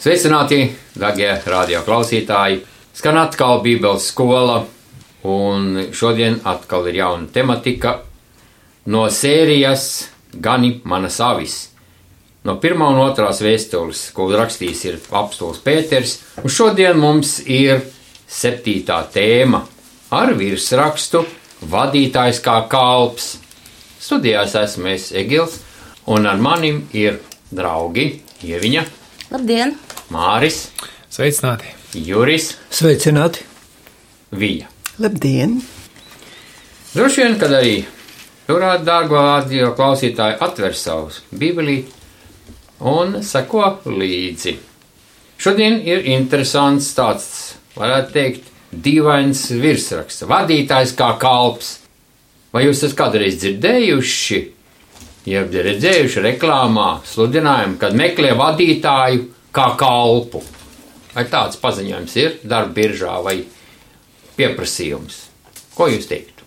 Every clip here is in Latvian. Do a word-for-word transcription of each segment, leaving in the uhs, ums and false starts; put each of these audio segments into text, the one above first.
Sveicināti, darbie radio klausītāji! Skan atkal Bībeles skola, un šodien atkal ir jauna tematika no sērijas Gani manas avis. No pirmā un otrās vēstules, ko rakstījis ir apostols Pēters, un šodien mums ir septītā tēma ar virsrakstu Vadītājs kā kalps. Studijās esmu es Egils, un ar manim ir draugi Ieviņa. Labdien! Māris. Sveicināti! Juris. Sveicināti! Vija. Labdien! Droši vien, kad arī turāt, dārgo radio klausītāji, atver savus Bībelī un seko līdzi. Šodien ir interesants tāds, varētu teikt, dīvains virsraksts. Vadītājs kā kalps. Vai jūs esat kādreiz dzirdējuši, jeb redzējuši reklāmā sludinājumu, kad meklē vadītāju kā kalpu? Vai tāds paziņojums ir darba biržā vai pieprasījums? Ko jūs teiktu?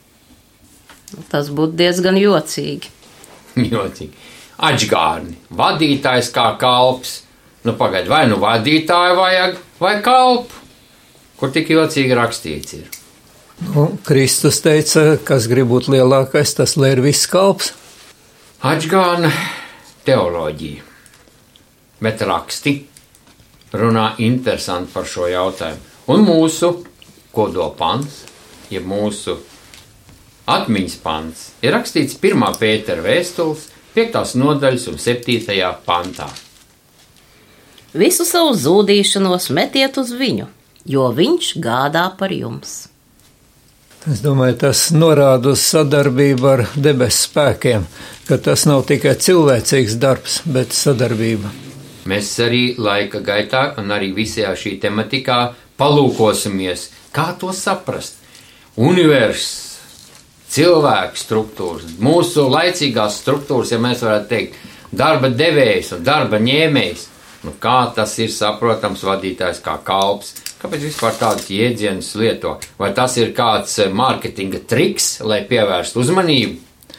Tas būtu diezgan jocīgi. Jocīgi. Ačgārni. Vadītājs kā kalps. Nu pagaid, vai nu vadītāju vajag, vai kalpu? Kur tik jocīgi rakstīts ir? Nu, Kristus teica, kas grib būt lielākais, tas lai ir viss kalps. Ačgārna teoloģija. Bet raksti runā interesanti par šo jautājumu. Un mūsu kodolpants, ja mūsu atmiņas pants, ir rakstīts pirmā Pētera vēstules piektās nodaļas un septītajā pantā. Visu savu zūdīšanos metiet uz viņu, jo viņš gādā par jums. Es domāju, tas norāda uz sadarbību ar debesu spēkiem, ka tas nav tikai cilvēcīgs darbs, bet sadarbība. Mēs arī laika gaitā un arī visajā šī tematikā palūkosimies, kā to saprast. Univers, cilvēku struktūras, mūsu laicīgās struktūras, ja mēs varētu teikt, darba devējs un darba ņēmējs. Nu, kā tas ir saprotams vadītājs kā kalps? Kāpēc vispār tādus jēdzienus lieto? Vai tas ir kāds mārketinga triks, lai pievērstu uzmanību?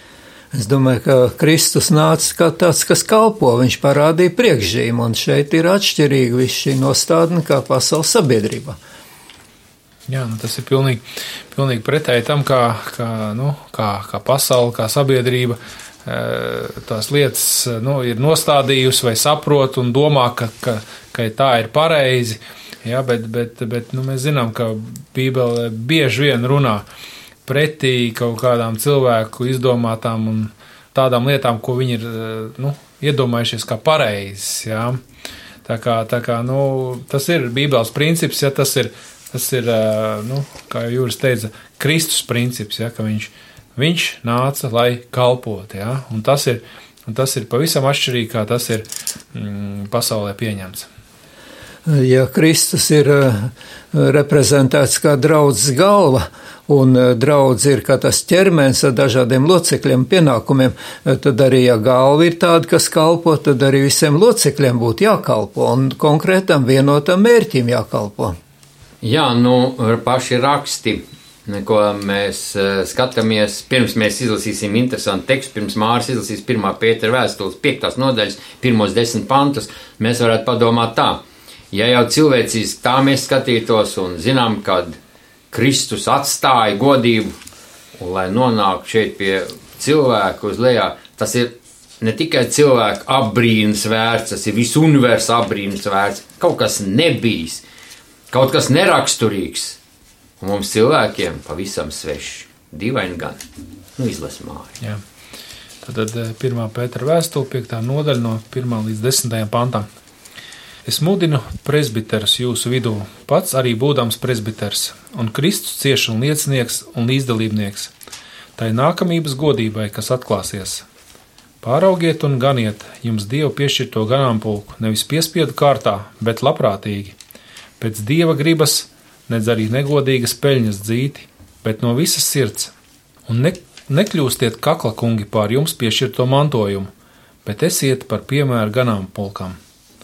Es domāju, ka Kristus nāca kā tāds, kas kalpo, viņš parādīja priekšzīmu, un šeit ir atšķirīga viss šī nostādne kā pasaules sabiedrībā. Jā, nu tas ir pilnīgi, pilnīgi pretēji tam, kā, kā, nu, kā, kā pasaule, kā sabiedrība tās lietas nu, ir nostādījusi vai saprot un domā, ka, ka, ka tā ir pareizi. Ja, bet bet, bet nu, mēs zinām, ka Bībele bieži vien runā pretī kaut kādām cilvēku izdomātām un tādām lietām, ko viņi ir nu, iedomājušies kā pareizes. Ja. Tā kā, tā kā nu, tas ir Bībeles princips, ja, tas ir, tas ir nu, kā Jūris teica, Kristus princips, ja, ka viņš, viņš nāca, lai kalpot. Ja, un, tas ir, un tas ir pavisam atšķirīgi, kā tas ir mm, pasaulē pieņemts. Ja Kristus ir reprezentēts kā draudzes galva, un draudz ir kā tas ķermenis ar dažādiem locekļiem, pienākumiem, tad arī, ja galva ir tāda, kas kalpo, tad arī visiem locekļiem būtu jākalpo, un konkrētam vienotam mērķim jākalpo. Jā, nu, paši raksti, ko mēs skatāmies, pirms mēs izlasīsim interesantu tekstu, pirms Māris izlasīs pirmā Pētera vēstules piektās nodaļas, pirmos desmit pantus, mēs varētu padomāt tā. Ja jau cilvēcīs tā mēs skatītos un zinām, kad Kristus atstāja godību, un lai nonāk šeit pie cilvēku uz lejā, tas ir ne tikai cilvēku apbrīnas vērts, tas ir visu universu apbrīnas vērts, kaut kas nebijis, kaut kas neraksturīgs, un mums cilvēkiem pavisam svešs, dīvaini gan. Nu, izlas Māri. Jā. Tad pirmā Pētera vēstule, piektā nodaļa no pirmā līdz desmitajam pantam. Es mudinu presbiterus jūsu vidū, pats arī būdams presbiters, un Kristus ciešanu liecinieks un līdzdalībnieks, tai nākamības godībai, kas atklāsies. Pāraugiet un ganiet jums Dievu piešķirto ganāmpulku, nevis piespiedu kārtā, bet labprātīgi, pēc Dieva gribas, nedz arī negodīgas peļņas dzīti, bet no visas sirds, un ne, nekļūstiet kakla kungi pār jums piešķirto mantojumu, bet esiet par piemēru ganāmpulkam.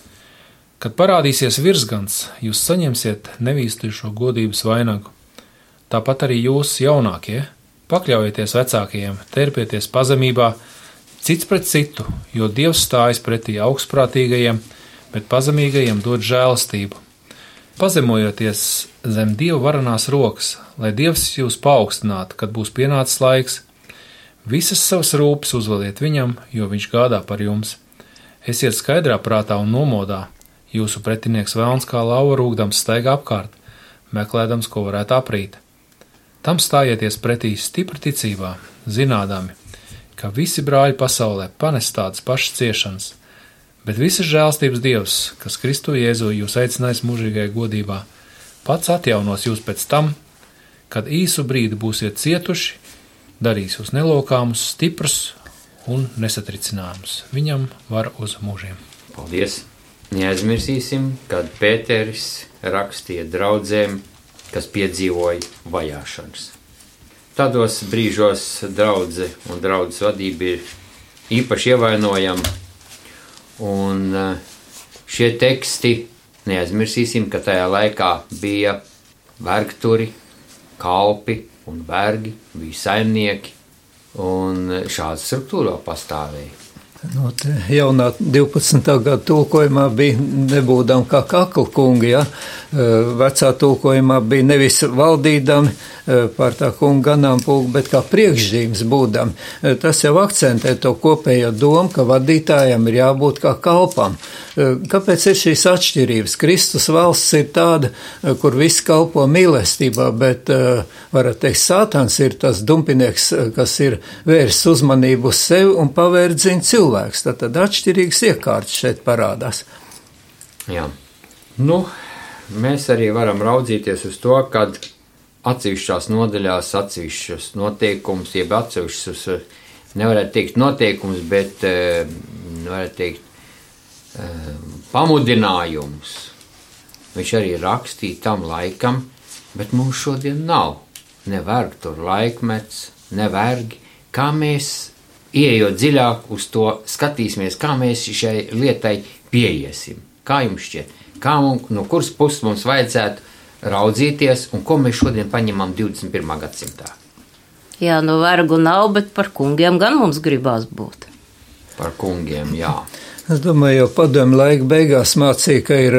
Kad parādīsies virsgans, jūs saņemsiet nevīstušo godības vainagu. Tāpat arī jūs jaunākie, pakļaujieties vecākajiem, terpieties pazemībā, cits pret citu, jo Dievs stājas pretī augstprātīgajiem, bet pazemīgajiem dod žēlastību. Pazemojoties zem Dieva varanās rokas, lai Dievs jūs paaugstinātu, kad būs pienācis laiks, visas savas rūpes uzvaliet viņam, jo viņš gādā par jums. Esiet skaidrā prātā un nomodā, jūsu pretinieks velns kā lauva rūgdams staigā apkārt, meklēdams, ko varētu aprīt. Tam stājieties pretī stipri ticībā, zinādami, ka visi brāļi pasaulē panes tādas pašas ciešanas, bet visas žēlstības Dievs, kas Kristu Jēzu jūs aicinājis mūžīgai godībā, pats atjaunos jūs pēc tam, kad īsu brīdi būsiet cietuši, darīs jūs nelokāmus, stiprus un nesatricināmus. Viņam var uz mūžiem. Paldies! Neaizmirsīsim, kad Pēteris rakstīja draudzēm, kas piedzīvoja vajāšanas. Tādos brīžos draudze un draudzes vadība ir īpaši ievainojama, un šie teksti, neaizmirsīsim, ka tajā laikā bija vergturi, kalpi un vergi, bija saimnieki, un šāda struktūra pastāvēja. No, jaunā divpadsmitā gada tulkojumā bija nebūdam kā kakla kungi, ja? Vecā tulkojumā bija nevis valdīdami pār tā kunga ganāmpulku, bet kā priekšžīmes būdam. Tas jau akcentē to kopējo domu, ka vadītājam ir jābūt kā kalpam. Kāpēc ir šīs atšķirības? Kristus valsts ir tāda, kur viss kalpo mīlestībā, bet, varat teikt, Sātans ir tas dumpinieks, kas ir vērsts uzmanību uz sevi un pavērdzina cilvēks. Tad atšķirīgas iekārtas šeit parādās. Jā. Nu, mēs arī varam raudzīties uz to, kad atsevišķās nodaļās atsevišķus noteikumus, jeb atsevišķus, nevarētu teikt noteikumus, bet, nevarētu teikt, pamudinājumus. Viņš arī rakstīja tam laikam, bet mums šodien nav ne vergtur laikmets, ne vergi. Kā mēs, ieejot dziļāk uz to, skatīsimies, kā mēs šai lietai pieiesim? Kā jums šķiet? Kā mums, no kuras puses mums vajadzētu raudzīties un ko mēs šodien paņemam divdesmit pirmā gadsimtā? Jā, no vergu nav, bet par kungiem gan mums gribās būt. Par kungiem, jā. Es domāju, jau padomju laika beigās mācīja, ka ir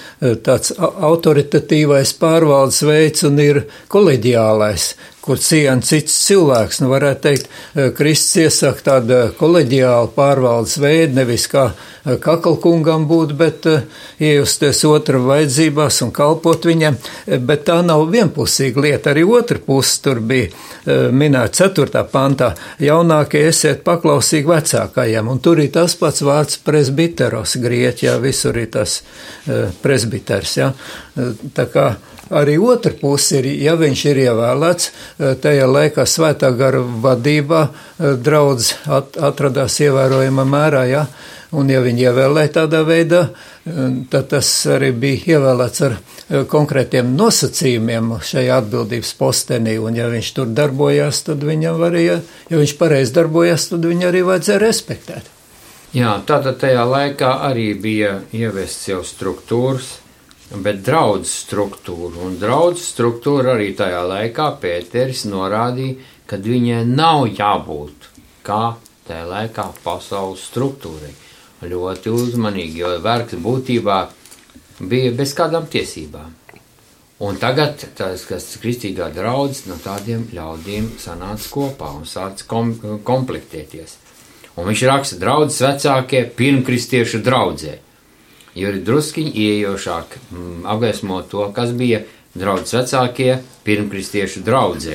tāds autoritatīvais pārvaldes veids un ir koleģiālais, kur ciena cits cilvēks. Nu, varētu teikt, Kristus iesaka tādu koleģiālu pārvaldes veidu, nevis kā kakalkungam būt, bet iejusties otra vajadzībās un kalpot viņam. Bet tā nav vienpusīga lieta. Arī otra puse tur bija minēta ceturtā pantā. Jaunākie esiet paklausīgi vecākajiem. Un tur ir tas pats vārds presbiteros grieķi, jā, visur ir tas presbiters, jā. Tā kā arī otra puse ir, ja viņš ir ievēlēts, tajā laikā svētā gara vadībā draudz at, atradās ievērojama mērā, ja? Un ja viņi ievēlēja tādā veidā, tad tas arī bija ievēlēts ar konkrētiem nosacījumiem šajā atbildības postenī, un ja viņš tur darbojās, tad viņam varēja, ja viņš pareizi darbojās, tad viņu arī vajadzēja respektēt. Jā, tātad tajā laikā arī bija ievests jau struktūras, bet draudzes struktūra, un draudzes struktūra arī tajā laikā Pēteris norādīja, ka viņai nav jābūt kā tajā laikā pasaules struktūrai. Ļoti uzmanīgi, jo vergs būtībā bija bez kādām tiesībām. Un tagad tas, kas kristīgā draudzes no tādiem ļaudīm sanāca kopā un sāca kom, komplektēties. Un viņš raksta draudzes vecākie pirmkristiešu draudzē. Jo ir druskiņi ieejošāk mm, apgaismo to, kas bija draudzes vecākie pirmkristiešu draudzē.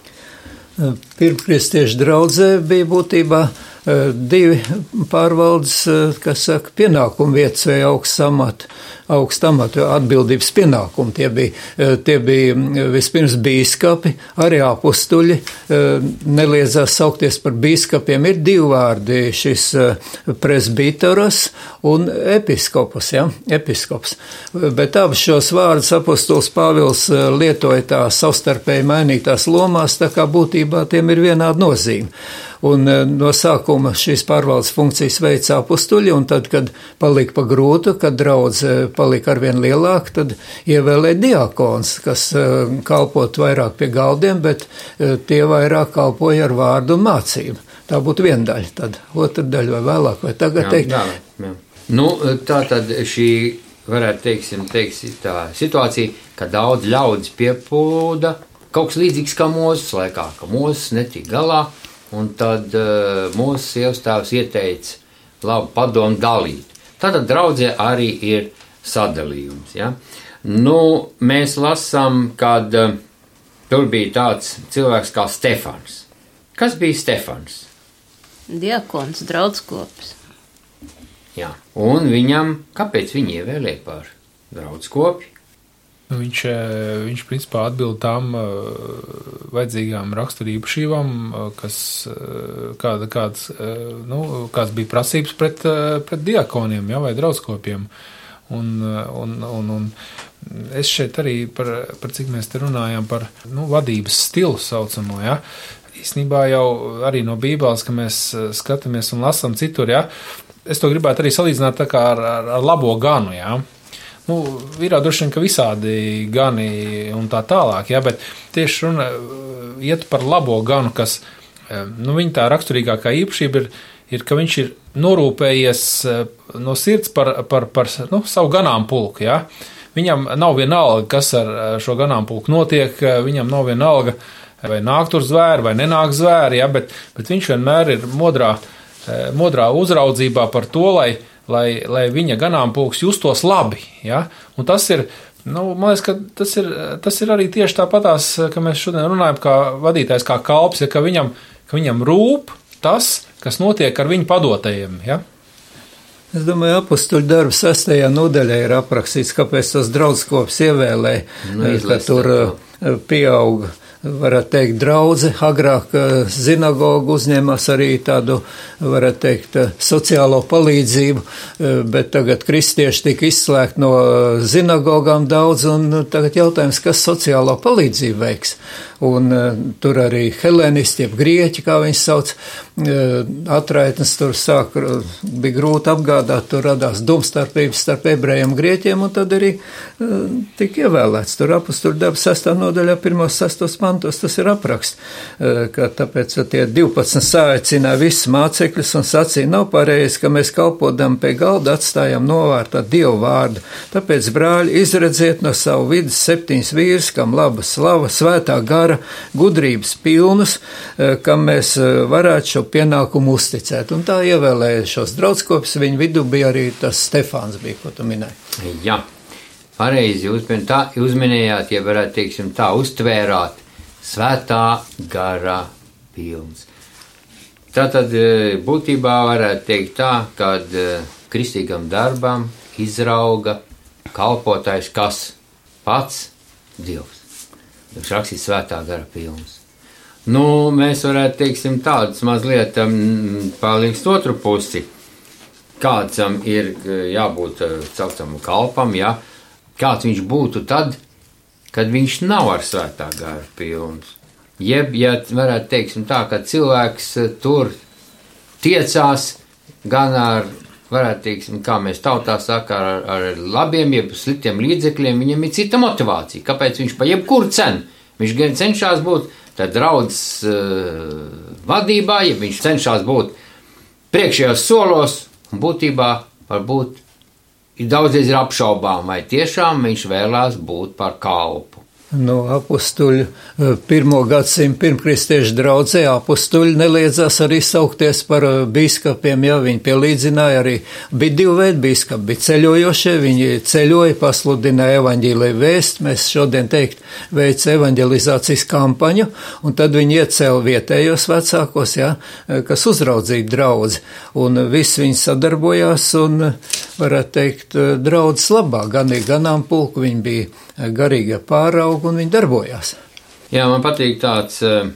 Pirmkristiešu draudzē bija būtībā divi pārvaldes, kas saka, pienākumu vietas vai augsts amatu, augsts amatu atbildības pienākumi. Tie bija, tie bija vispirms bīskapi, arī apustuļi, neliedzās saukties par bīskapiem. Ir divi vārdi, šis presbiteros un episkopus, ja, episkops. Bet abas šos vārdus apustuls Pāvils lietoja tā savstarpēji mainītās lomās, tā kā būtībā tiem ir vienāda nozīme. Un no sākuma šīs pārvaldes funkcijas veica apustuļi, un tad, kad palika pa grūtu, kad draudze palika arvien lielāk, tad ievēlēja diakons, kas kalpot vairāk pie galdiem, bet tie vairāk kalpoja ar vārdu un mācību. Tā būtu viena daļa, tad otra daļa vai vēlāk, vai tagad jā, teikt. Jā, jā. Nu, tā tad šī, varētu teiksim, teiksim, tā situācija, ka daudz ļaudis piepūda, kaut kas līdzīgs kā Mūzes laikā, ka Mūzes netika galā, un tad uh, Mūzes sievstāvs ieteica labu padomu dalīt. Tātad draudzē arī ir sadalījums, ja? Nu, mēs lasām, kad uh, tur bija tāds cilvēks kā Stefans. Kas bija Stefans? Diakons, draudskopis. Jā, un viņam, kāpēc viņi ievēlēja par draudskopi? Viņš, viņš principā atbild tām vajadzīgām raksturīpašībām, kas, kāda, kāds, nu, kāds bija prasības pret, pret diakoniem, ja, vai draudskopiem. Un, un, un, un es šeit arī par, par cik mēs te runājam par, nu, vadības stilu saucamo, ja. Īstenībā jau arī no Bībeles, ka mēs skatāmies un lasām citur, ja. Es to gribētu arī salīdzināt tā kā ar, ar, ar labo ganu, jā. Nu, ir droši vien, ka visādi gani un tā tālāk, jā, bet tieši runa iet par labo ganu, kas, nu, viņa tā raksturīgākā īpašība ir, ir, ka viņš ir norūpējies no sirds par, par, par nu, savu ganāmpulku, jā. Viņam nav vienalga, kas ar šo ganāmpulku notiek, viņam nav vienalga, vai nāk tur zvēri, vai nenāk zvēri, jā, bet, bet viņš vienmēr ir modrā, modrā uzraudzībā par to, lai, lai, lai viņa ganāmpulks justos labi, ja? Un tas ir, nu, man liekas, ka tas ir, tas ir arī tieši tāpatās, ka mēs šodien runājam kā vadītājs, kā kalps, ja, ka viņam, ka viņam rūp tas, kas notiek ar viņu padotajiem, ja? Es domāju, apustuļu darba sastajā nodaļā ir aprakstīts, kāpēc tos draudskops ievēlēja, nu, ka tur pieauga. Varētu teikt, draudze, agrāk zinagogu uzņēmās arī tādu, varētu teikt, sociālo palīdzību, bet tagad kristieši tika izslēgt no zinagogām daudz, un tagad jautājums, kas sociālo palīdzību veiks. Un tur arī helēnisti, jeb grieķi, kā viņi sauc, atraitnes tur sāk, bija grūti apgādāt, tur radās domstarpības starp ebrejiem un grieķiem, un tad arī tika ievēlēts. Tur apustuļu darba sestā nodaļā pirmos sestos pantos tas ir apraksts, ka tāpēc tie divpadsmit sāicināja visus mācekļus un sacīja, nav pareizi, ka mēs kalpodam pie galda atstājam novārtā Dievu vārdu. Tāpēc, brāļi, izredziet no savu vidus septiņas vīrus, kam laba slava, svētā gara, gudrības pilnus, kam mēs varētu šo pienākumu uzticēt. Un tā ievēlēja šos draudskopus, viņu vidū bija arī tas Stefāns bija, ko tu minēji. Jā, pareizi jūs tā uzminējāt, ja varētu, teiksim, tā uztvērāt, svētā gara pilns. Tātad būtībā varētu teikt tā, kad kristīgam darbam izrauga kalpotājs kas? Pats Dievs. Viņš rakstīs svētā gara pilns. Nu, mēs varētu, teiksim, tādus mazliet um, pārliekst otru pusi. Kādam ir jābūt celtam kalpam, ja? Kāds viņš būtu tad, kad viņš nav ar svētā gara pilns. Jeb, ja varētu, teiksim, tā, ka cilvēks tur tiecās gan ar, varētu, teiksim, kā mēs tautā saka, ar, ar labiem, jeb sliktiem līdzekļiem, viņam ir cita motivācija. Kāpēc viņš pa jebkuru cenu? Viņš gan cenšas būt tad draudzes uh, vadībā, ja viņš cenšas būt priekšējos solos, un būtībā varbūt ir daudzies ir apšaubām, vai tiešām viņš vēlās būt par kalpu. No apustuļu pirmo gadsimtu pirmkristiešu draudzē apustuļi neliedzās arī saukties par bīskapiem, ja viņi pielīdzināja arī, bija divi veidi bīskapi, bija ceļojošie, viņi ceļoja, pasludināja evaņģēliju vēst, mēs šodien teikt veic evaņģelizācijas kampaņu, un tad viņi iecēla vietējos vecākos, ja, kas uzraudzīja draudzi, un visi viņi sadarbojās, un varētu teikt draudzes labā, gan ir ganāmpulku, viņi bija garīgie pāraugi, un viņi darbojās. Jā, man patīk tāds uh,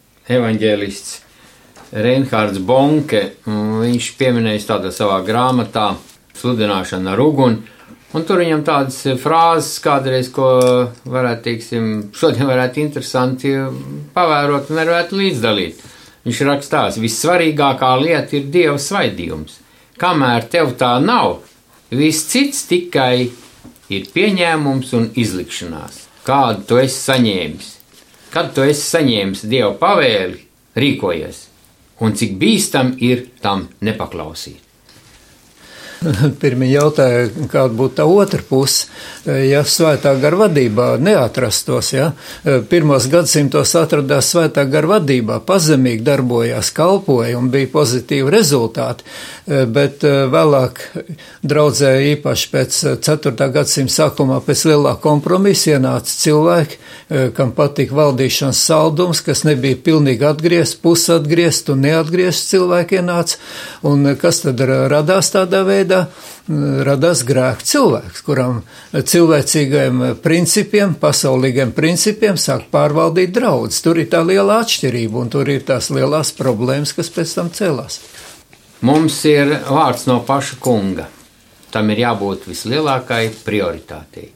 evaņģēlists Reinhards Bonke. Viņš pieminējis tādā savā grāmatā Sludināšana ar uguni, un tur viņam tādas frāzes kādreiz, ko varētu, teiksim, šodien varētu interesanti pavērot un varētu līdzdalīt. Viņš rakstās, vissvarīgākā lieta ir Dieva svaidījums. Kamēr tev tā nav, viss cits tikai ir pieņēmums un izlikšanās. Kādu tu esi saņēmis? Kad tu esi saņēmis Dieva pavēli, rīkojies, un cik bīstam ir tam nepaklausīt. pirmie jautāja, kāda būtu tā otra puse, ja svētā gara vadībā neatrastos, ja. Pirmos gadsimtos atradās svētā gara vadībā, pazemīgi darbojās, kalpoja un bija pozitīvi rezultāti, bet vēlāk draudzē īpaši pēc ceturtā gadsimta sākumā pēc lielā kompromisa ienāca cilvēki, kam patika valdīšanas saldums, kas nebija pilnīgi atgriezt, pusatgriezt un neatgriezt cilvēki ienāca, un kas tad radās tādā veidā? Radās grēka cilvēks, kuram cilvēcīgajiem principiem, pasaulīgiem principiem sāk pārvaldīt draudz. Tur ir tā liela atšķirība un tur ir tās lielās problēmas, kas pēc tam celās. Mums ir vārds no paša kunga. Tam ir jābūt vislielākai prioritātei.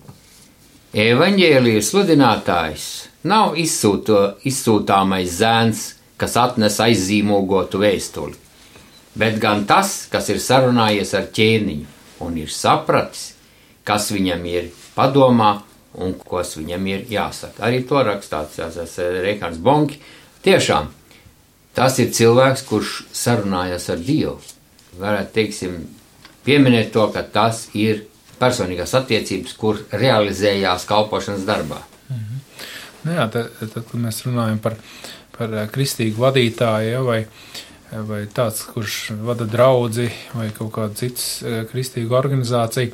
Evaņģēlijas sludinātājs nav izsūto, izsūtāmais zēns, kas atnes aizzīmogotu vēstuli, bet gan tas, kas ir sarunājies ar ķēniņu un ir sapratis, kas viņam ir padomā un kas viņam ir jāsaka. Arī to rakstāts Reikārds Bonki. Tiešām, tas ir cilvēks, kurš sarunājas ar Dievu. Varētu, teiksim, pieminēt to, ka tas ir personīgās attiecības, kur realizējās kalpošanas darbā. Mhm. Nu jā, tad, tad, kad mēs runājam par, par kristīgu vadītāju, ja, vai vai tāds, kurš vada draudzi vai kaut kādu citas kristīgu organizāciju,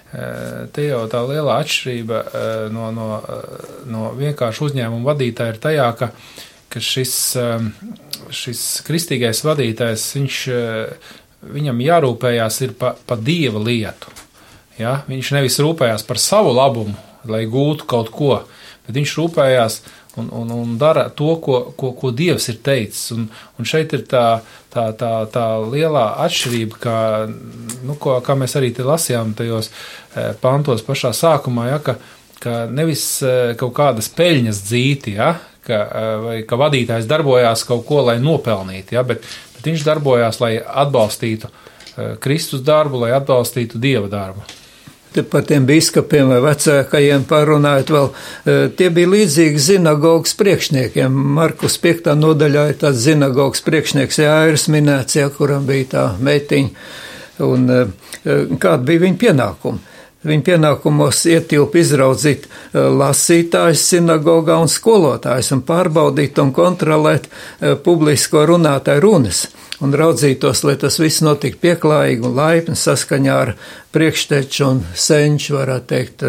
te jau tā lielā atšķirība no, no, no vienkārši uzņēmuma vadītāja ir tajā, ka, ka šis, šis kristīgais vadītājs, viņš, viņam jārūpējās ir pa, pa Dieva lietu. Ja? Viņš nevis rūpējās par savu labumu, lai gūtu kaut ko, bet viņš rūpējās Un, un, un dara to, ko, ko, ko Dievs ir teicis. Un, un šeit ir tā, tā, tā, tā lielā atšķirība, kā, nu, ko, kā mēs arī te lasījām tajos pantos pašā sākumā, ja, ka, ka nevis kaut kādas peļņas dzīti, ja, ka, vai ka vadītājs darbojās kaut ko, lai nopelnītu, ja, bet, bet viņš darbojās, lai atbalstītu Kristus darbu, lai atbalstītu Dieva darbu. Par tiem biskupiem vai vecākajiem parunājot vēl, tie bija līdzīgi zinagogas priekšniekiem. Markus piektā nodaļā ir tāds zinagogas priekšnieks Jāirs minēts, ja, kuram bija tā meitiņa. Un kāda bija viņa pienākuma? Viņa pienākumos ietilpa izraudzīt lasītājus sinagogā un skolotājus un pārbaudīt un kontrolēt publisko runātāju runas. Un raudzītos, lai tas viss notika pieklājīgi un laipni saskaņā ar priekšteču un senču, varētu teikt,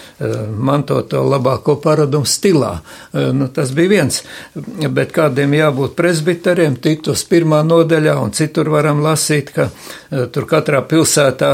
mantoto labāko paradumu stilā. Nu, tas bija viens, bet kādiem jābūt presbiteriem, Titus pirmā nodaļā, un citur varam lasīt, ka tur katrā pilsētā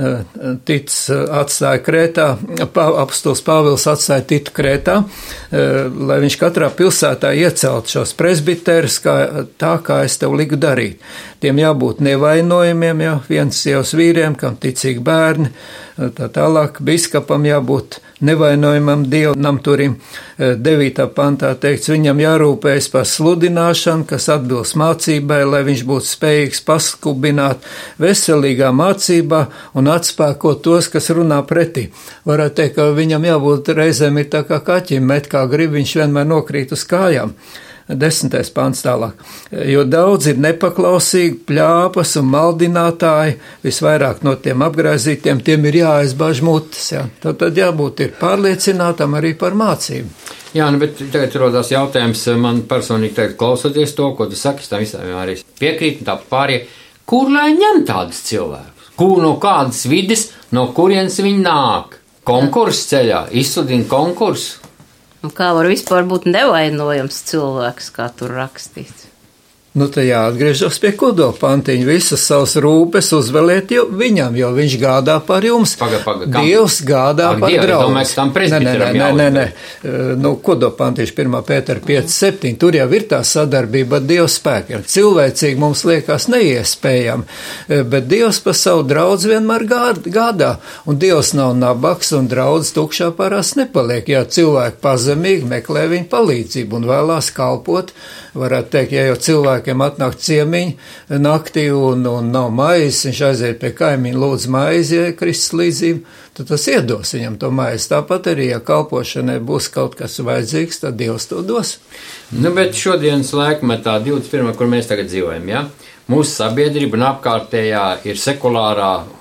Titus atstāja Krētā, apostols Pāvils atstāja Titu Krētā, lai viņš katrā pilsētā iecelt šos presbiterus, kā, tā kā es tev liku darīt. Tiem jābūt nevainojumiem, ja, viens sievas vīriem, kam ticīgi bērni, tā tālāk biskupam jābūt nevainojumam dievnamturim. devītā pantā teikts, viņam jārūpējas par sludināšanu, kas atbilst mācībai, lai viņš būtu spējīgs paskubināt veselīgā mācībā un atspēkot tos, kas runā pretī. Varētu teikt, ka viņam jābūt reizēm ir tā kā kaķim, met kā grib, viņš vienmēr nokrīt uz kājām. Desmitais pants tālāk, jo daudz ir nepaklausīgi, pļāpas un maldinātāji, visvairāk no tiem apgraizītiem, tiem ir jāaizbāž mutes, ja. Tad, tad jābūt ir pārliecinātam arī par mācību. Jā, nu, bet tagad rodās jautājums man personīgi tagad klausoties to, ko tu saki, es tam visām arī piekrītu, tā pārējie, kur lai ņem tādus cilvēkus? Kur no kādas vides, no kurienes viņi nāk? Konkursu ceļā, izsludina konkursu. Un kā var vispār būt nevainojams cilvēks, kā tur rakstīts? Nu, tā jāatgriežas pie kodola pantiņa, visas savas rūpes uzveliet jo viņam, jo viņš gādā par jums. Paga, paga, kam? Dievs gādā Ak, par Dievu, draudz. domāju, tam presbiteram nē, nē, nē, nē. Nu, kodola pantiņš pirmā Pētera pieci septiņi, tur jau ir tā sadarbība ar Dieva spēkiem. Cilvēcīgi mums liekas neiespējami, bet Dievs pa savu draudz vienmēr gādā. Un Dievs nav nabaks un draudz tukšā parasti nepaliek. Jā, cilvēki pazemīgi meklē viņu palīdzību un vēlās kalpot. Varētu teikt, ja jau cilvēkiem atnāk ciemiņi naktī un, un nav maizes, viņš aiziet pie kaimiņa, lūdz maizi, ja Kristus līdzību, tad tas iedos viņam to maizi. Tāpat arī, ja kalpošanai būs kaut kas vajadzīgs, tad Dievs to dos. Nu, bet šodienas laikmetā, divdesmit pirmā, kur mēs tagad dzīvojam, ja? Mūsu sabiedrība un apkārtējā ir sekulārā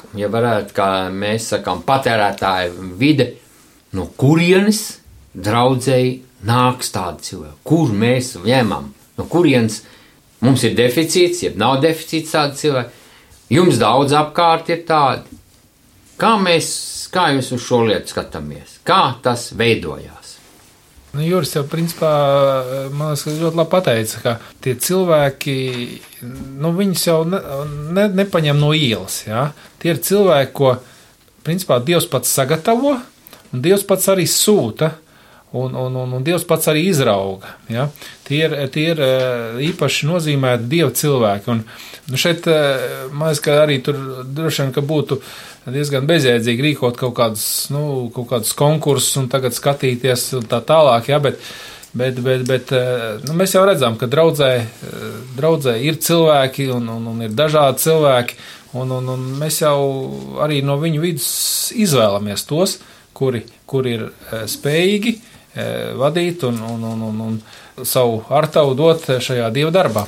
ja varētu, kā mēs sakām, patērētāju vide, no kurienes draudzēji nāks tādi cilvēki, kur mēs ņemam, no kurienes mums ir deficīts, ja nav deficīts tādi cilvēki, jums daudz apkārt ir tādi. Kā mēs, kā jūs uz šo lietu skatāmies? Kā tas veidojās? Nu, Juris jau principā, man liekas, ļoti labi pateica, ka tie cilvēki, nu, viņus jau ne, ne, nepaņem no ielas, jā. Tie ir cilvēki, ko, principā, Dievs pats sagatavo, un Dievs pats arī sūta, un, un, un, un Dievs pats arī izrauga, jā. Tie ir, tie ir īpaši nozīmēti Dieva cilvēki, un nu, šeit, man liekas, ka arī tur droši vien, ka būtu diezgan bezjēdzīgi rīkot kaut kādus, nu, kaut kādus konkursus un tagad skatīties un tā tālāk, jā, bet, bet, bet, bet nu, mēs jau redzam, ka draudzē, draudzē ir cilvēki un, un, un ir dažādi cilvēki, un, un, un mēs jau arī no viņu vidus izvēlamies tos, kuri, kuri ir spējīgi vadīt un, un, un, un, un savu artavu dot šajā Dieva darbā.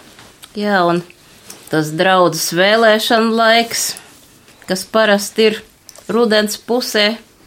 Jā, un tas draudzes vēlēšana laiks, kas parasti ir rudens pusē,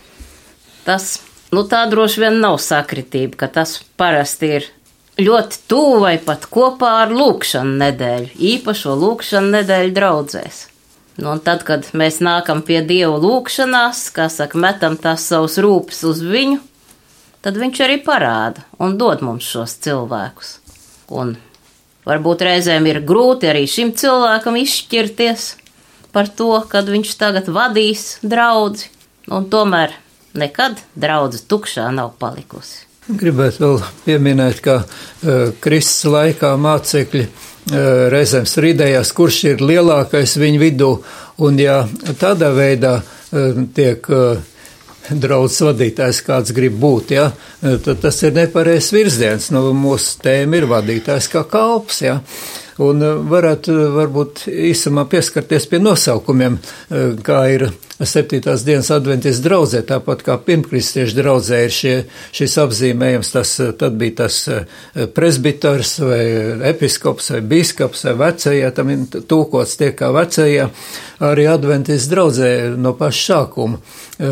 tas, nu tā droši vien nav sakritība, ka tas parasti ir ļoti tuvu vai pat kopā ar lūkšanu nedēļu, īpašo lūkšanu nedēļu draudzēs. Nu, un tad, kad mēs nākam pie Dieva lūkšanās, kā saka, metam tās savus rūpes uz viņu, tad viņš arī parāda un dod mums šos cilvēkus. Un varbūt reizēm ir grūti arī šim cilvēkam izšķirties par to, kad viņš tagad vadīs draudzi, un tomēr nekad draudze tukšā nav palikusi. Gribētu vēl pieminēt, ka uh, Kristus laikā mācekļi uh, reizēm strīdējās, kurš ir lielākais viņu vidū, un ja tādā veidā uh, tiek uh, draudzes vadītājs kāds grib būt, ja, tad tas ir nepareizs virziens. Nu, mūsu tēma ir vadītājs kā kalps, ja. Un varētu varbūt īsumā pieskarties pie nosaukumiem, kā ir septītās dienas adventis draudzē, tāpat kā pirmkristiešu draudzē ir šie, šis apzīmējums, tas, tad bija tas presbiters vai episkops vai bīskaps vai vecajā, tam ir tūkots tiek kā vecajā, arī adventis draudzē no paša sākuma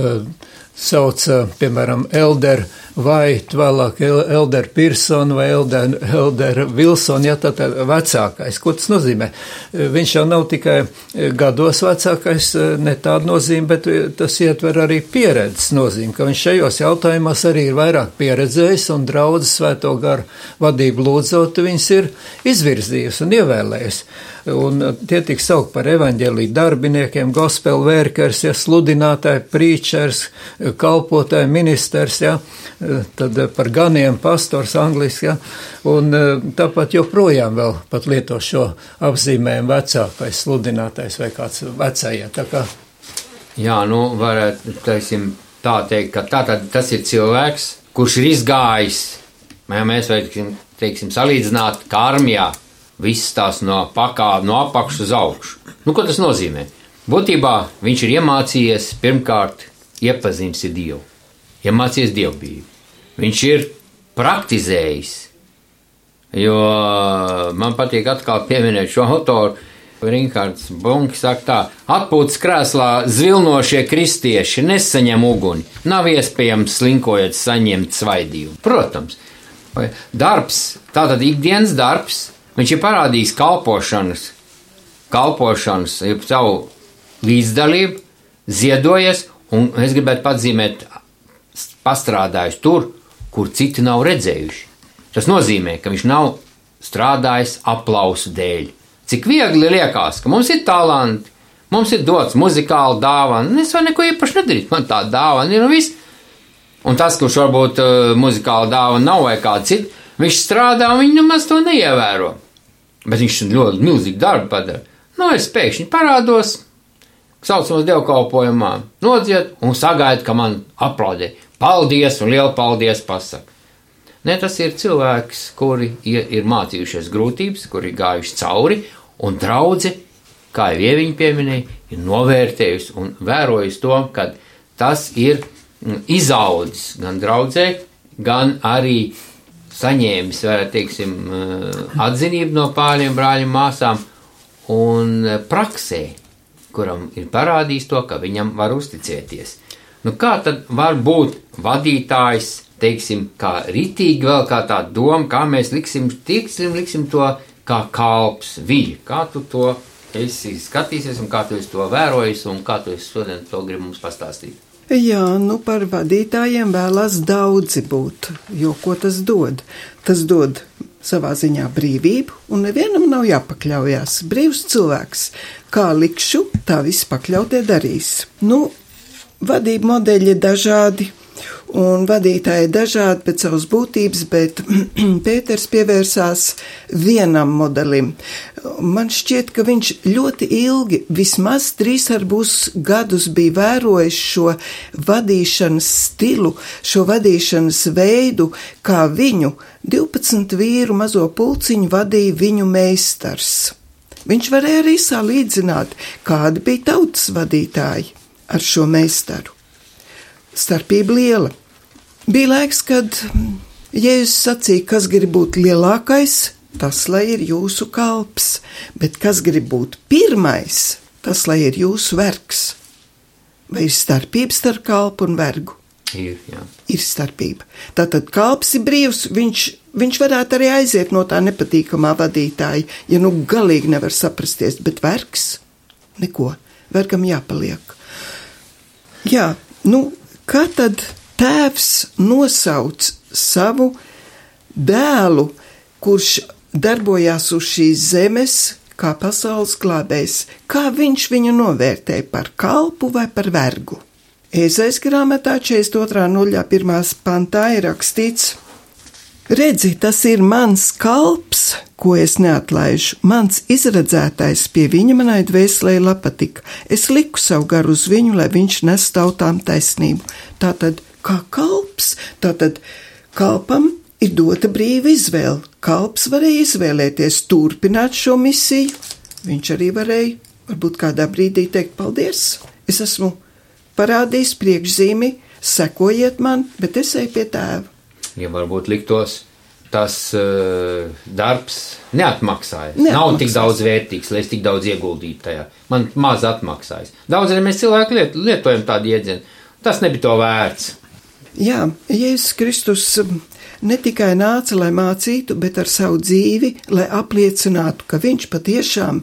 sauc, piemēram, Elder White, vēlāk Elder Pearson vai Elder, Elder Wilson, ja tā tā vecākais. Ko tas nozīmē? Viņš jau nav tikai gados vecākais, ne tāda nozīme, bet tas ietver arī pieredzes nozīme, ka viņš šajos jautājumos arī ir vairāk pieredzējis un draudzes svēto garu vadību lūdzot, viņas ir izvirzījusi un ievēlējusi. Un tie tiek saukt par evaņģēliju darbiniekiem, gospel workers, ja, sludinātāji, preachers, kalpotāji, ministers, ja, tad par ganiem pastors angliski, ja, un tāpat joprojām vēl pat lieto šo apzīmējumu vecākais, sludinātājs vai kāds vecajā, tā kā. Jā, nu, varētu, teiksim, tā teikt, ka tātad tas ir cilvēks, kurš ir izgājis, ja mēs vajag, teiksim, salīdzināt kā armijā, viss tās no pakā, no apakšu uz augšu. Nu, ko tas nozīmē? Būtībā viņš ir iemācījies pirmkārt iepazīstināts ar Dievu, iemācījies dievbijību. Viņš ir praktizējis, jo man patīk atkal pieminēt šo autoru, Rinkārds Bunks saka tā, atpūtas krēslā zvilnošie kristieši nesaņem uguni, nav iespējams slinkojot saņemt svaidījumu. Protams, darbs, tātad ikdienas darbs, viņš ir parādījis kalpošanas, kalpošanas, jau savu līdzdalību, ziedojies, un es gribētu patzīmēt, pastrādājis tur, kur citi nav redzējuši. Tas nozīmē, ka viņš nav strādājis aplausu dēļ. Cik viegli liekas, ka mums ir talanti, mums ir dots muzikāla dāvana, es vai neko īpaši nedarīt, man tā dāvana ir un viss. Un tas, kurš varbūt uh, muzikāla dāvana nav vai kāda cita, viņš strādā un viņi nemaz to neievēro. Bet viņš ļoti milzīgi darbu padara. Nu, es pēkšņi parādos, saucamos dievkalpojumā, nodzied un sagaida, ka man aplaudē. Paldies un lielu paldies pasaka. Ne, tas ir cilvēks, kuri ir, ir mācījušies grūtības, kuri ir gājuši cauri, un draudze, kā jau Ieviņa pieminēja, ir novērtējusi un vērojusi to, ka tas ir izaudzis gan draudzē, gan arī saņēmis, varētu teiksim, atzinību no pāriem brāļiem māsām un praksē kuram ir parādījis to, ka viņam var uzticēties. Nu, kā tad var būt vadītājs, teiksim, kā ritīgi vēl kā tā doma, kā mēs liksim, tiksim, liksim to kā kalps, vīļi, kā tu to esi skatīsies un kā tu esi to vērojis un kā tu esi šodien to grib mums pastāstīt? Jā, nu par vadītājiem vēlās daudzi būt, jo ko tas dod? Tas dod savā ziņā brīvību, un nevienam nav jāpakļaujās. Brīvs cilvēks, kā likšu, tā viss pakļautie darīs. Nu, vadība modeļi ir dažādi, un vadītāji ir dažādi pēc savas būtības, bet Pēters pievērsās vienam modelim. Man šķiet, ka viņš ļoti ilgi, vismaz trīs ar būs gadus bija vērojis šo vadīšanas stilu, šo vadīšanas veidu, kā viņu divpadsmit vīru mazo pulciņu vadīja viņu meistars. Viņš varēja arī salīdzināt, kādi bija tautas vadītāji ar šo meistaru. Starpība liela. Bija laiks, kad Jēzus sacīja, kas grib būt lielākais, tas, lai ir jūsu kalps, bet kas grib būt pirmais, tas, lai ir jūsu vergs. Vai ir starpība starp kalpu un vergu? Ir, jā. Ir starpība. Tātad kalps ir brīvs, viņš, viņš varētu arī aiziet no tā nepatīkamā vadītāja, ja nu galīgi nevar saprasties, bet vergs? Neko. Vergam jāpaliek. Jā, nu, kā tad tēvs nosauc savu dēlu, kurš darbojās uz šīs zemes, kā pasaules glābējs, kā viņš viņu novērtē, par kalpu vai par vergu? Ēzais grāmatā četrdesmit otrā nodaļā pirmā pantā ir rakstīts: redzi, tas ir mans kalps, ko es neatlaižu, mans izredzētais, pie viņa manai dvēselē patika. Es liku savu garu uz viņu, lai viņš nes tautām taisnību. Tātad, kā kalps, tātad kalpam ir dota brīva izvēle. Kalps varēja izvēlēties turpināt šo misiju. Viņš arī varēja, varbūt kādā brīdī teikt paldies. Es esmu parādījis priekšzīmi, sekojiet man, bet es eju pie tēva. Ja varbūt liktos, tas uh, darbs neatmaksājas. neatmaksājas. Nav tik daudz vērtīgs, lai es tik daudz ieguldītu tajā. Man maz atmaksājas. Daudz arī mēs cilvēki liet, lietojam tādu iedzienu. Tas nebija to vērts. Jā, Jēzus Kristus ne tikai nāca, lai mācītu, bet ar savu dzīvi, lai apliecinātu, ka viņš patiešām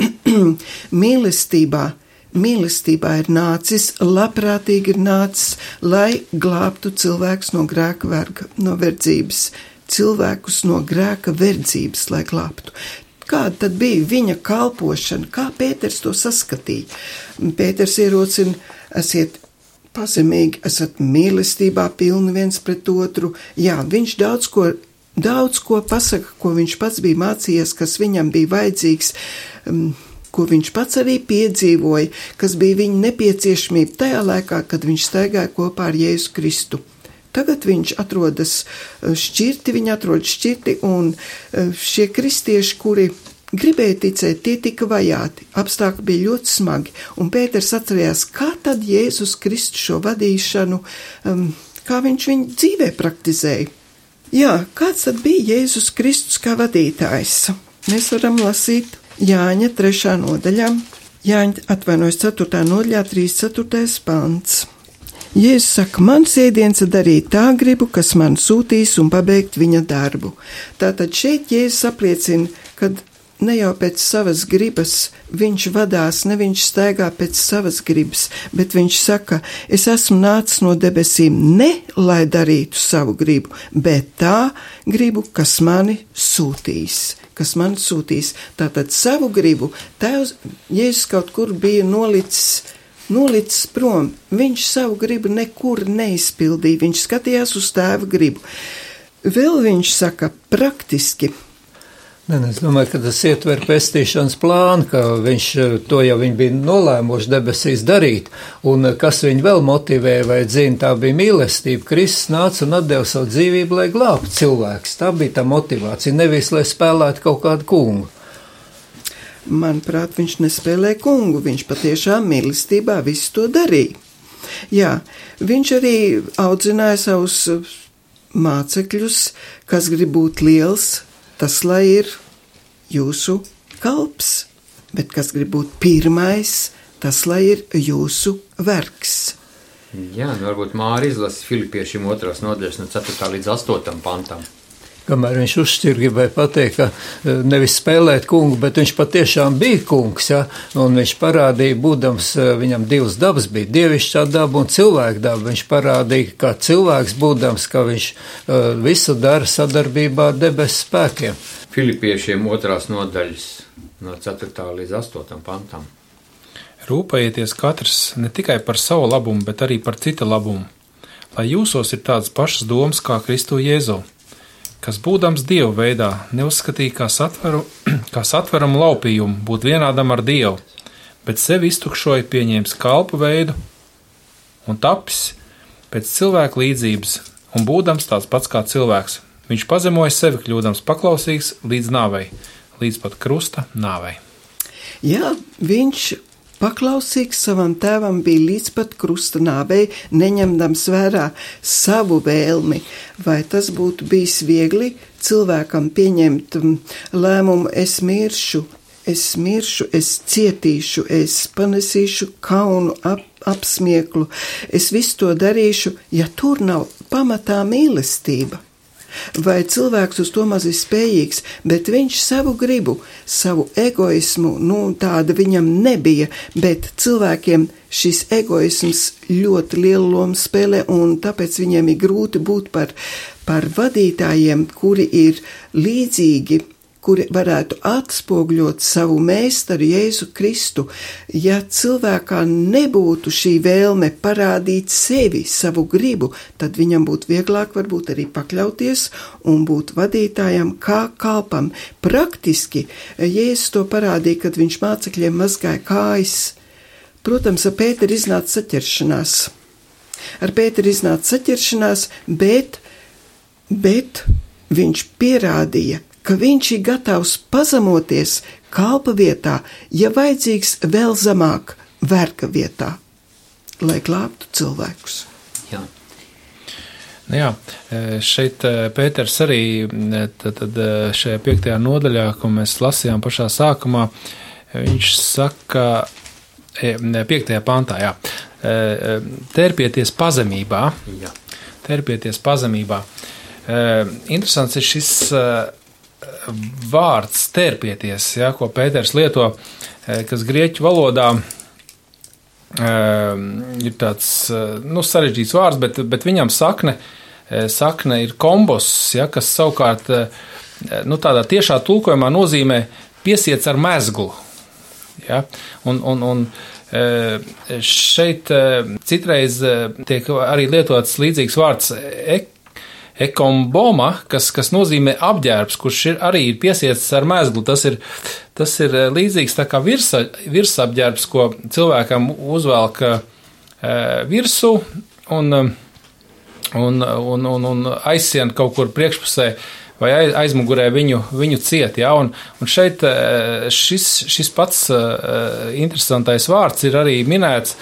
mīlestībā Mīlestībā ir nācis, labprātīgi ir nācis, lai glābtu cilvēkus no grēka verga, no verdzības, cilvēkus no grēka verdzības, lai glābtu. Kāda tad bija viņa kalpošana, kā Pēters to saskatīja? Pēters ierocina, esiet pazemīgi, esat mīlestībā pilni viens pret otru. Jā, viņš daudz ko, daudz ko pasaka, ko viņš pats bija mācījies, kas viņam bija vajadzīgs, um, ko viņš pats arī piedzīvoja, kas bija viņa nepieciešamība tajā laikā, kad viņš staigāja kopā ar Jēzu Kristu. Tagad viņš atrodas šķirti, viņi atrodas šķirti, un šie kristieši, kuri gribēja ticēt, tie tika vajāti, apstākļi bija ļoti smagi, un Pēters atcerējās, kā tad Jēzus Kristus šo vadīšanu, kā viņš viņu dzīvē praktizēja. Jā, kāds tad bija Jēzus Kristus kā vadītājs? Mēs varam lasīt Jāņa trešā nodaļā, Jāņa atvainojas ceturtā nodaļā, trīsdesmit ceturtais pants. Jēzus saka, mans ēdiens darīt tā gribu, kas man sūtīs un pabeigt viņa darbu. Tātad šeit Jēzus apliecina, kad ne jau pēc savas gribas viņš vadās, ne viņš staigā pēc savas gribas, bet viņš saka, es esmu nācis no debesīm ne, lai darītu savu gribu, bet tā gribu, kas mani sūtīs. kas man sūtīs. Tātad savu gribu tēvs Jēzus kaut kur bija nolicis, nolicis prom. Viņš savu gribu nekur neizpildīja. Viņš skatījās uz tēva gribu. Vēl viņš saka praktiski. Ne, es domāju, ka tas ietver pestīšanas plānu, ka viņš to jau viņi bija nolēmuši debesīs darīt, un kas viņu vēl motivēja vai dzina, tā bija mīlestība. Kristus nāca un atdeva savu dzīvību, lai glābtu cilvēks. Tā bija tā motivācija, nevis, lai spēlētu kaut kādu kungu. Manuprāt, viņš nespēlēja kungu, viņš patiešām mīlestībā visu to darīja. Jā, viņš arī audzināja savus mācekļus, kas grib būt liels, tas, lai ir jūsu kalps, bet kas grib būt pirmais, tas lai ir jūsu vergs. Jā, nu varbūt Māra izlasa Filipiešiem otrās nodaļas no ceturtā līdz astotam pantam. Kamēr viņš uzšķir, gribēja pateikt, ka nevis spēlēt kungu, bet viņš patiešām bija kungs, ja? Un viņš parādīja, būdams, viņam divas dabas bija, dievišķā daba un cilvēka daba. Viņš parādīja, kā cilvēks būdams, ka viņš uh, visu dara sadarbībā ar debesu spēkiem. Filipiešiem otrās nodaļas no ceturtā līdz astotam pantam. Rūpējieties katrs ne tikai par savu labumu, bet arī par cita labumu, lai jūsos ir tādas pašas domas kā Kristu Jēzu, kas būdams Dievu veidā neuzskatīja kā, satveru, kā satveramu laupījumu būt vienādam ar Dievu, bet sevi iztukšoja pieņēmis kalpu veidu un tapis pēc cilvēka līdzības un būdams tāds pats kā cilvēks. Viņš pazemoja sevi, kļūdams paklausīgs līdz nāvei, līdz pat krusta nāvei. Jā, viņš paklausīgs savam tēvam bija līdz pat krusta nāvei, neņemdams vērā savu vēlmi. Vai tas būtu bijis viegli cilvēkam pieņemt lēmumu, es miršu, es miršu, es cietīšu, es panesīšu kaunu, ap, apsmieklu, es visu to darīšu, ja tur nav pamatā mīlestība. Vai cilvēks uz to maz ir spējīgs, bet viņš savu gribu, savu egoismu, nu tāda viņam nebija, bet cilvēkiem šis egoisms ļoti lielu lomu spēlē, un tāpēc viņiem ir grūti būt par, par vadītājiem, kuri ir līdzīgi, kuri varētu atspogļot savu meistaru Jēzu Kristu. Ja cilvēkā nebūtu šī vēlme parādīt sevi, savu gribu, tad viņam būtu vieglāk varbūt arī pakļauties un būt vadītājam kā kalpam. Praktiski Jēzus to parādīja, kad viņš mācekļiem mazgāja kājas. Protams, ar Pēteru iznāca saķeršanās. Ar Pēteru iznāca saķeršanās, bet, bet viņš pierādīja, ka viņš ir gatavs pazemoties kalpa vietā, ja vajadzīgs vēl zemāk verga vietā, lai glābtu cilvēkus. Jā. Nu jā, šeit Pēters arī tad, tad šajā piektajā nodaļā, ko mēs lasījām pašā sākumā, viņš saka, piektajā pantā, jā, terpieties pazemībā, Jā. terpieties pazemībā. Interesants ir šis vārds terpieties, ja, ko Pēters lieto, kas grieķu valodā ir tāds, nu, sarežģīts vārds, bet, bet viņam sakne, sakne ir kombos, ja, kas savukārt, nu, tādā tiešā tulkojumā nozīmē piesiets ar mezglu. Ja, un, un, un šeit citreiz tiek arī lietots līdzīgs vārds ek, ekomboma, kas, kas nozīmē apģērbs, kurš ir arī ir piesiets ar mezglu. Tas ir, tas ir līdzīgs tā kā virsa, virsapģērbs, ko cilvēkam uzvelk e, virsū un, un, un, un, un aizsien kaut kur priekšpusē vai aiz, aizmugurē viņu, viņu ciet. Ja? Un, un šeit šis, šis pats interesantais vārds ir arī minēts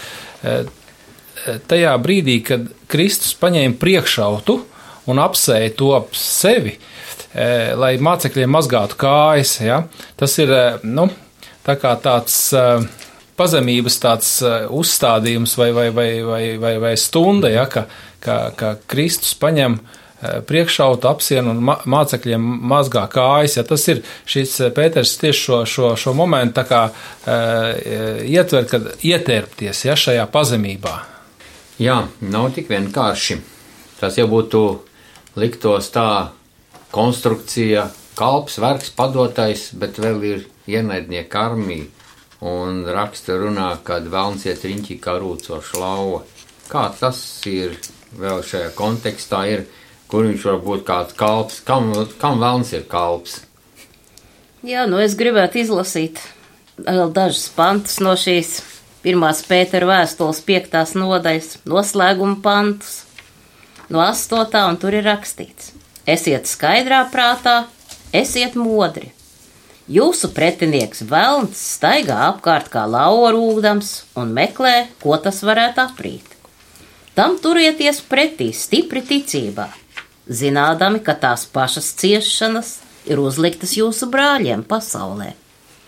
tajā brīdī, kad Kristus paņēma priekšautu un apsēja to ap sevi, lai mācekļiem mazgātu kājas. Ja? Tas ir, nu, tā kā tāds pazemības tāds uzstādījums vai, vai, vai, vai, vai, vai stunda, ja? ka, ka, ka Kristus paņem priekšautu, apsien un mācekļiem mazgā kājas. Ja? Tas ir šis Pēters tieši šo, šo, šo momentu tā kā ietver, kad ietērpties, ja? Šajā pazemībā. Jā, nav tik vienkārši. Tas jau būtu liktos tā konstrukcija, kalps, vergs, padotais, bet vēl ir ienaidnieka armija. Un raksta runā, kad velns iet riņķī kā rūcoša lauva. Kā tas ir vēl šajā kontekstā ir, kur viņš var būt kāds kalps? Kam, kam velns ir kalps? Jā, nu es gribētu izlasīt vēl dažus pantus no šīs pirmās Pētera vēstules piektās nodaļas noslēguma pantus. No astotā, un tur ir rakstīts: esiet skaidrā prātā, esiet modri. Jūsu pretinieks velns staigā apkārt kā lauva rūgdams un meklē, ko tas varētu aprīt. Tam turieties pretī stipri ticībā, zinādami, ka tās pašas ciešanas ir uzliktas jūsu brāļiem pasaulē.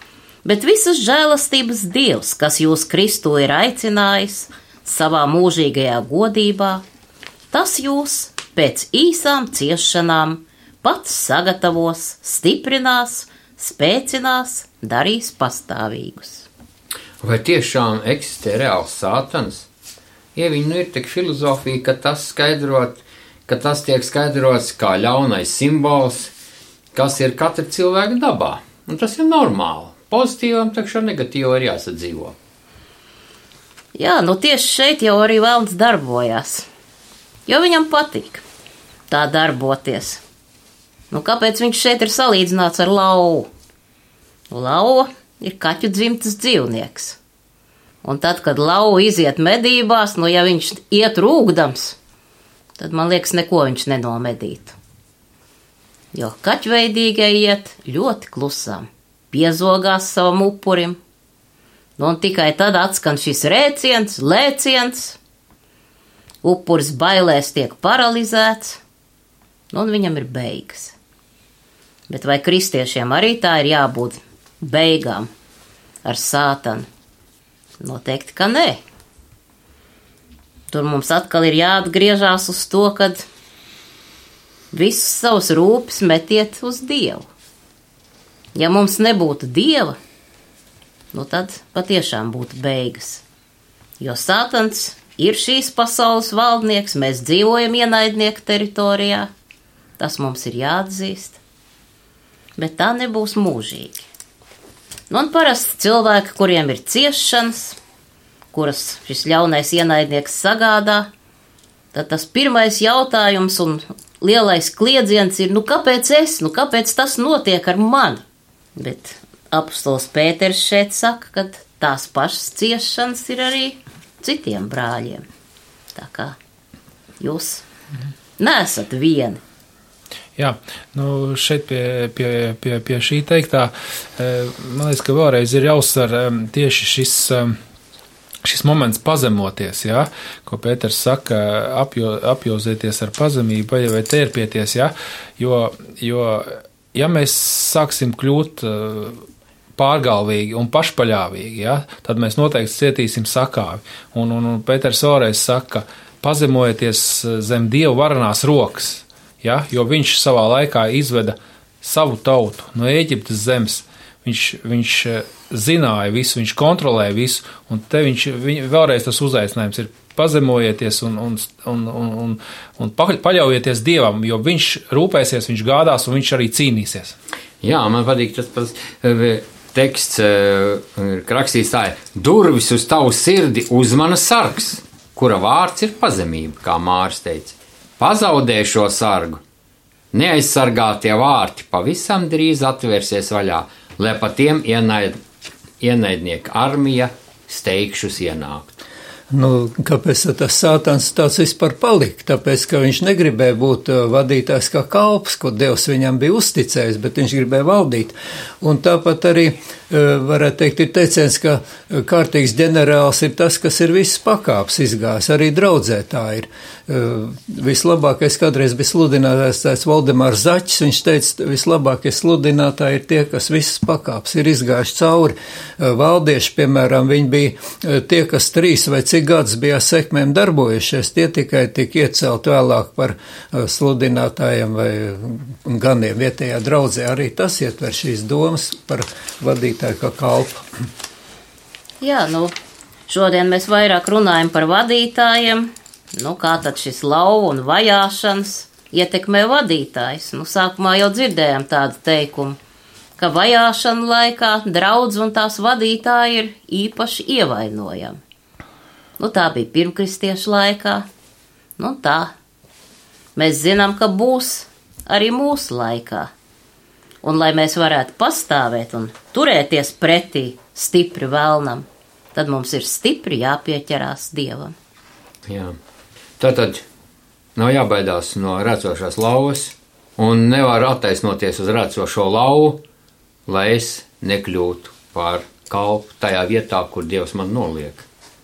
bet visas žēlastības Dievs, kas jūs Kristu ir aicinājis savā mūžīgajā godībā, tas jūs pēc īsām ciešanām pats sagatavos, stiprinās, spēcinās, darīs pastāvīgus. Vai tiešām eksistē reāls sātans? Ja viņi nu ir tik filozofija, ka tas skaidrot, ka tas tiek skaidrots kā ļaunais simbols, kas ir katra cilvēka dabā. Un tas ir normāli. Pozitīvam takšā negatīvo ir jāsadzīvo. Jā, nu tieši šeit jau arī velns darbojās. Jo viņam patīk tā darboties. Nu kāpēc viņš šeit ir salīdzināts ar lauvu? Lauva ir kaķu dzimtas dzīvnieks. Un tad, kad lauva iziet medībās, nu ja viņš iet rūgdams, tad man liekas, neko viņš nenomedītu. Jo kaķveidīgai iet ļoti klusām, piezogās savam upurim, nu un tikai tad atskan šis rēciens, lēciens, upuris bailēs tiek paralizēts, nu un viņam ir beigas. Bet vai kristiešiem arī tā ir jābūt beigām ar sātanu? Noteikti, ka nē. Tur mums atkal ir jāatgriežās uz to, kad visus savus rūpes metiet uz Dievu. Ja mums nebūtu Dieva, nu tad patiešām būtu beigas. Jo sātans ir šīs pasaules valdnieks, mēs dzīvojam ienaidnieku teritorijā, tas mums ir jāatzīst, bet tā nebūs mūžīgi. Nu, un parasti cilvēki, kuriem ir ciešanas, kuras šis ļaunais ienaidnieks sagādā, tad tas pirmais jautājums un lielais kliedziens ir, nu kāpēc es, nu kāpēc tas notiek ar mani? Bet apostols Pēters šeit saka, ka tās pašas ciešanas ir arī citiem brāļiem. Tā kā jūs neesat vieni. Jā, nu šeit pie, pie, pie, pie šī teiktā, man liekas, ka vēlreiz ir jāuzsver tieši šis, šis moments pazemoties, jā, ko Pēters saka, apjo, apjozieties ar pazemību vai, vai tērpieties, jā, jo, jo, ja mēs sāksim kļūt pārgalvīgi un pašpaļāvīgi, jā, tad mēs noteikti cietīsim sakāvi. Un, un, un Pēters vēlreiz saka, pazemojieties zem Dievu varanās rokas. Ja, jo viņš savā laikā izveda savu tautu no Ēģiptes zemes, viņš, viņš zināja visu, viņš kontrolēja visu, un te viņš, viņ, vēlreiz tas uzaicinājums ir pazemojieties un, un, un, un, un, un paļaujieties Dievam, jo viņš rūpēsies, viņš gādās un viņš arī cīnīsies. Jā, man patīk tas pats teksts, rakstīts tā, durvis uz tavu sirdi uzmana sargs, kura vārds ir pazemība, kā Māris teica. Pazaudē šo sargu, neaizsargātie vārti pavisam drīz atvērsies vaļā, lai pa tiem ienaid, ienaidnieku armija steigšus ienāktu. Nu, kāpēc tas sātans tāds vispār palika? Tāpēc, ka viņš negribēja būt vadītājs kā kalps, ko Dievs viņam bija uzticējis, bet viņš gribēja valdīt. Un tāpat arī, varētu teikt, ir teiciens, ka kārtīgs ģenerālis ir tas, kas ir visas pakāpes izgājis, arī draudzē tā ir. Vislabākais kādreiz bija sludinātājs tāds Valdemārs Zaķis, viņš teica, vislabākie sludinātāji ir tie, kas visas pakāpes ir izgājuši cauri. Valdieši, piemēram, viņi bija tie, kas trīs vai cik gadus bija sekmēm darbojušies, tie tikai tik iecelt vēlāk par sludinātājiem vai ganiem vietējā draudzē. Arī tas ietver šīs domas par vadītāju kā kalpu. Jā, nu, šodien mēs vairāk runājam par vadītājiem. Nu, kā tad šis lauva un vajāšanas ietekmē vadītājs? Nu, sākumā jau dzirdējām tādu teikumu, ka vajāšana laikā draudz un tās vadītāji ir īpaši ievainojami. Nu, tā bija pirmkristiešu laikā. Nu, tā. Mēs zinām, ka būs arī mūsu laikā. Un, lai mēs varētu pastāvēt un turēties pretī stipri vēlnam, tad mums ir stipri jāpieķerās Dievam. Jā. Tātad nav jābaidās no rēcošās lauvas un nevar attaisnoties uz rēcošo lauvu, lai es nekļūtu par kalpu tajā vietā, kur Dievs man noliek.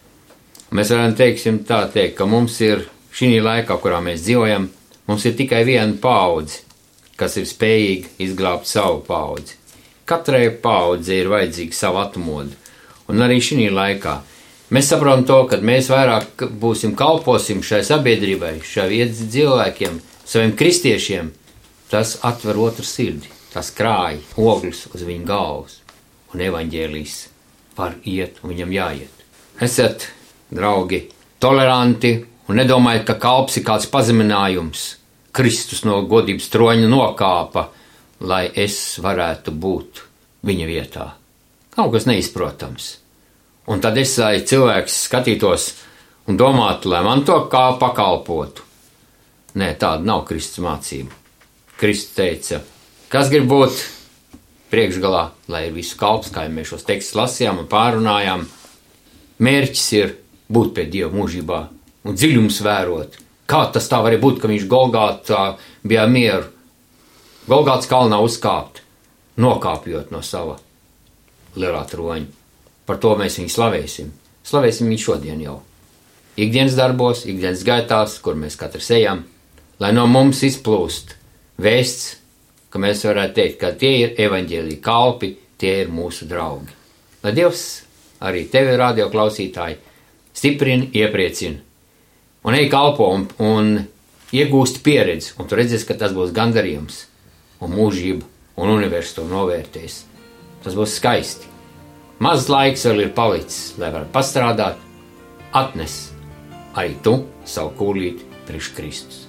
Mēs varam teiksim tā teikt, ka mums ir šī laikā, kurā mēs dzīvojam, mums ir tikai viena paudze, kas ir spējīga izglābt savu paudzi. katrai paaudzei ir vajadzīga sava atmoda. Un arī šī laikā mēs saprotam to, ka mēs vairāk būsim kalposim šai sabiedrībai, šai vietas cilvēkiem, saviem kristiešiem. Tas atver otru sirdi, tas krāj ogļus uz viņu galvas. Un evaņģēlijs var iet un viņam jāiet. Esat, draugi, toleranti un nedomājiet, ka kalps ir kāds pazeminājums. Kristus no godības troņa nokāpa, lai es varētu būt viņa vietā. Kaut kas neizprotams. Un tad es, lai cilvēks skatītos un domātu, lai man to kā pakalpotu. Nē, tāda nav Kristus mācība. Kristus teica, kas grib būt priekšgalā, lai ir visu kalps, kā mēs šos tekstus lasījām un pārunājām. Mērķis ir būt pie Dieva mūžībā un dziļums vērot. Kā tas tā varēja būt, ka viņš Golgātā bija mieru? Golgātas kalnā uzkāpt, nokāpjot no sava lielā troņa. Par to mēs viņu slavēsim. Slavēsim viņu šodien jau. Ikdienas darbos, ikdienas gaitās, kur mēs katrs ejam, lai no mums izplūst vēsts, ka mēs varētu teikt, ka tie ir evaņģēlija kalpi, tie ir mūsu draugi. Lai Dievs arī tevi, radio klausītāji, stiprina, iepriecina un ej kalpo un, un iegūst pieredzi, un tu redzēsi, ka tas būs gandarījums un mūžība un universs to novērtēs. Tas būs skaisti. Maz laiks vēl ir palicis, lai varētu pastrādāt, atnes arī tu savu kūlīti priekš Kristus.